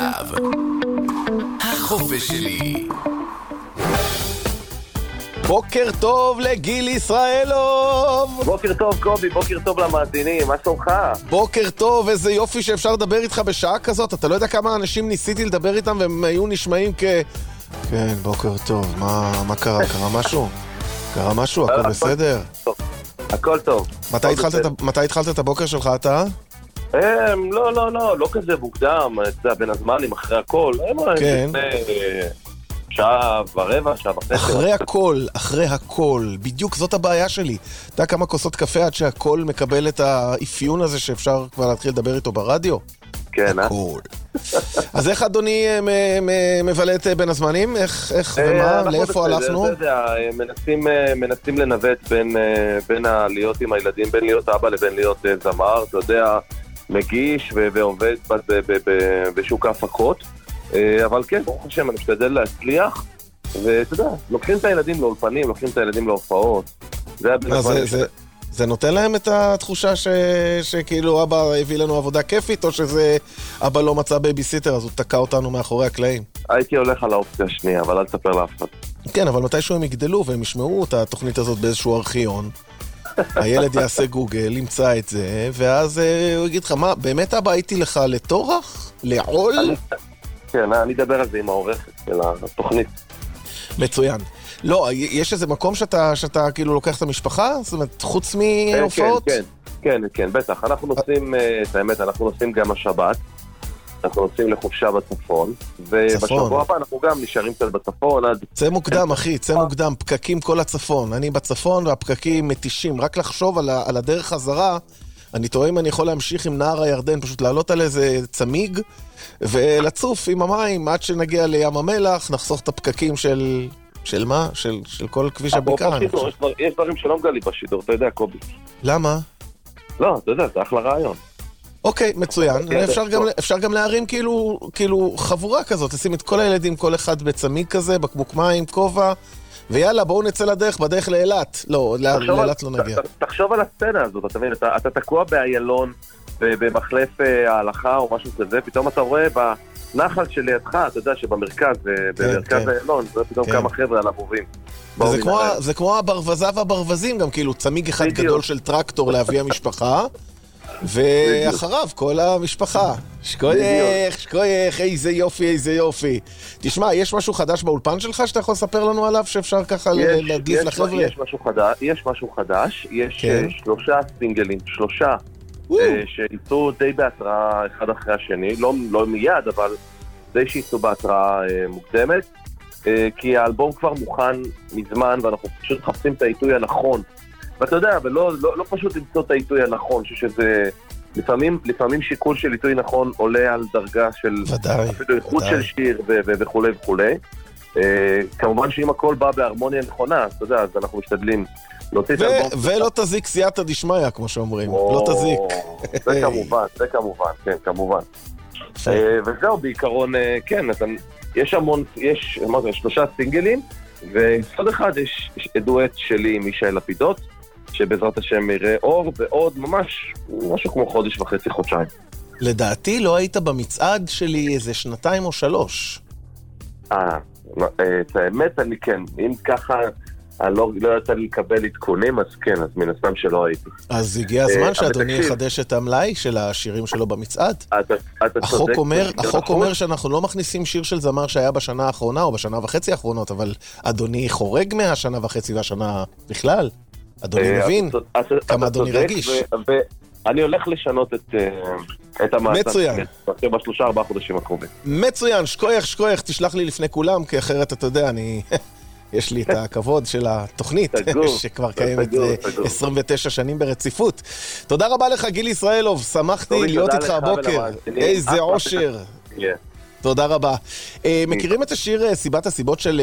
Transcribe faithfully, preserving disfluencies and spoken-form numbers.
עכשיו החופש שלי. בוקר טוב לגיל ישראלוב. בוקר טוב קובי, בוקר טוב למאזינים, מה שלומך? בוקר טוב, איזה יופי שאפשר לדבר איתך בשעה כזאת. אתה לא יודע כמה אנשים ניסיתי לדבר איתם והם היו נשמעים כ... כן, בוקר טוב, מה, מה קרה? קרה משהו? קרה משהו? הכל בסדר? הכל טוב. מתי התחלת את- מתי התחלת את הבוקר שלך אתה? הם, לא, לא, לא, לא כזה מוקדם, זה בין הזמנים, אחרי הכל. הם, כן. לפני, אה, שעה ורבע, שעה וחצי. אחרי הכל, אחרי הכל, בדיוק זאת הבעיה שלי. אתה יודע כמה כוסות קפה עד שהכל מקבל את האפיון הזה שאפשר כבר להתחיל לדבר איתו ברדיו? כן, אה? הכל. אז איך אדוני אה, מ- מ- מבלה את אה, בין הזמנים? איך, איך אה, ומה? אנחנו לאיפה בסדר, הלכנו? אתה יודע, אה, מנסים, אה, מנסים לנווט בין, אה, בין הלהיות עם הילדים, בין להיות אבא לבין להיות אה, זמר, אתה יודע, מגיש ו- ועובד ב- ב- ב- ב- בשוק ההפקות. אה, אבל כן, ברוך השם, אני משתדל להצליח, ואתה יודע, לוקחים את הילדים לאולפנים, לוקחים את הילדים להופעות. זה היה בין מה, זה, הזמנים זה, זה נותן להם את התחושה ש, שכאילו אבא הביא לנו עבודה כיפית, או שזה אבא לא מצא בייביסיטר, אז הוא תקע אותנו מאחורי הקלעים? הייתי הולך על האופציה השנייה, אבל אל תספר לאף אחד. כן, אבל מתישהו הם יגדלו והם ישמעו את התוכנית הזאת באיזשהו ארכיון, הילד יעשה גוגל, ימצא את זה, ואז אה, הוא יגיד לך, מה, באמת אבא הייתי לך לטורח? לעול? כן, אני אדבר על זה עם העורכת של התוכנית. מצוין. לא, יש איזה מקום שאתה, שאתה כאילו לוקח את המשפחה? זאת אומרת, חוץ מהופעות? כן, כן, כן, כן, בטח. אנחנו נוסעים, אה, את האמת, אנחנו נוסעים גם השבת. אנחנו נוסעים לחופשה בצפון. ובשבוע הבא אנחנו גם נשארים קצת בצפון עד... צא מוקדם, אחי, צא מוקדם, פקקים כל הצפון. אני בצפון והפקקים מתישים. רק לחשוב על, ה- על הדרך חזרה, אני תוהה אם אני יכול להמשיך עם נהר הירדן, פשוט לעלות על איזה צמיג, ולצוף עם המים עד שנגיע לים המלח, נחסוך את הפקקים של... של מה? של, של כל כביש הבקעה. אני אפרופו חושב. שידור, יש דבר- יש דברים שלא מגלים בשידור, אתה יודע, קובי. למה? לא, אתה יודע, זה אחלה רעיון. אוקיי, מצוין. כן, אפשר זה גם, טוב. אפשר גם להרים כאילו, כאילו חבורה כזאת, לשים את כל הילדים, כל אחד בצמיג כזה, בקבוק מים, כובע, ויאללה, בואו נצא לדרך, בדרך לאילת. לא, לא- תחשוב על- לאילת לא נגיע. ת- ת- תחשוב על הסצנה הזאת, אתה מבין, אתה אתה תקוע באיילון, ב- במחלף אה, ההלכה או משהו כזה, פתאום אתה רואה בנחל שלידך, אתה יודע שבמרכז, אה, במרכז כן. האיילון, זה פתאום כן. כמה חבר'ה על הבובים. וזה כמו, ה- זה כמו הברווז והברווזים, גם כאילו צמיג אחד בדיוק. גדול של טרקטור לאבי המשפחה, ואחריו כל המשפחה. שכוייך, שכוייך, איזה יופי, איזה יופי. תשמע, יש משהו חדש באולפן שלך שאתה יכול לספר לנו עליו, שאפשר ככה ל- להדליף לחבר'ה? יש משהו חדש, יש משהו חדש, יש כן. אה, שלושה סינגלים, שלושה וואו. אה, שיצאו די בהתראה אחד אחרי השני, לא, לא מיד, אבל די שיצאו בהתראה אה, מוקדמת, אה, כי האלבום כבר מוכן מזמן, ואנחנו פשוט מחפשים את העיתוי הנכון. ואתה יודע, ולא לא, לא פשוט למצוא את העיתוי הנכון, שזה לפעמים, לפעמים שיקול של עיתוי נכון עולה על דרגה של ודאי, אפילו איכות ודאי. של שיר ו- ו- וכולי וכולי. אה, כמובן שאם הכל בא בהרמוניה נכונה, אז אתה יודע, אז אנחנו משתדלים להוציא את ו- האלבום. ולא תזיק סייעתא דשמיא, כמו שאומרים. או, לא תזיק. זה כמובן, זה כמובן, כן, כמובן. יפה. אה, וזהו, בעיקרון, אה, כן, אז אני- יש המון, יש, אמרתי, שלושה סינגלים, ועוד אחד יש יש דואט שלי עם מישאל לפידות, שבעזרת השם יראה אור, ועוד ממש, משהו כמו חודש וחצי, חודשיים. לדעתי לא היית במצעד שלי איזה שנתיים או שלוש. אה, אה, את האמת, אני כן, אם ככה, אני לא, לא יצא לי לקבל עדכונים, אז כן, אז מן הסתם שלא הייתי. אז הגיע אה, הזמן אבל שאדוני תקשיב. יחדש את המלאי של השירים שלו במצעד. אתה, אתה החוק צודק, אומר, זה החוק נכון. אומר שאנחנו לא מכניסים שיר של זמר שהיה בשנה האחרונה או בשנה וחצי האחרונות, אבל אדוני חורג מהשנה וחצי והשנה בכלל. אדוני אה, מבין אתה- אתה- אתה כמה אדוני צודק, רגיש. ו- ואני הולך לשנות את, אה, את המעצה. מצוין. בשלושה ארבעה חודשים הקרובים. מצוין, שכוייך, שכוייך, תשלח לי לפני כולם, כי אחרת אתה יודע, אני... יש לי את הכבוד של התוכנית, סגור, שכבר קיימת סגור, אה, סגור. עשרים ותשע שנים ברציפות. תודה רבה לך, גיל ישראלוב, שמחתי טובי, להיות תודה איתך לך הבוקר. ולמאזינים. איזה אחלה. אושר. כן. תודה רבה. אה, מכירים את השיר אה, סיבת הסיבות של